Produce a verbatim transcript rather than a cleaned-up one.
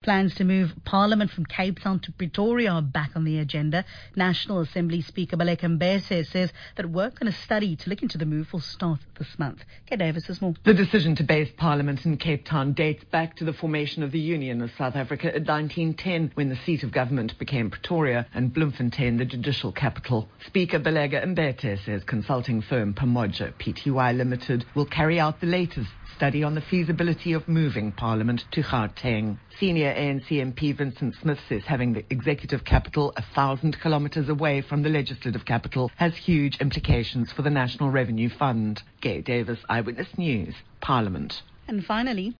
Plans to move Parliament from Cape Town to Pretoria are back on the agenda. National Assembly Speaker Baleka Mbete says that work on a study to look into the move will start this month. Kay Davis says more. The decision to base Parliament in Cape Town dates back to the formation of the Union of South Africa in nineteen ten, when the seat of government became Pretoria and Bloemfontein the judicial capital. Speaker Baleka Mbete says consulting firm Pamoja Pty Limited will carry out the latest study on the feasibility of moving Parliament to Gauteng. Senior A N C M P Vincent Smith says having the executive capital a thousand kilometres away from the legislative capital has huge implications for the National Revenue Fund. Gay Davis, Eyewitness News, Parliament. And finally,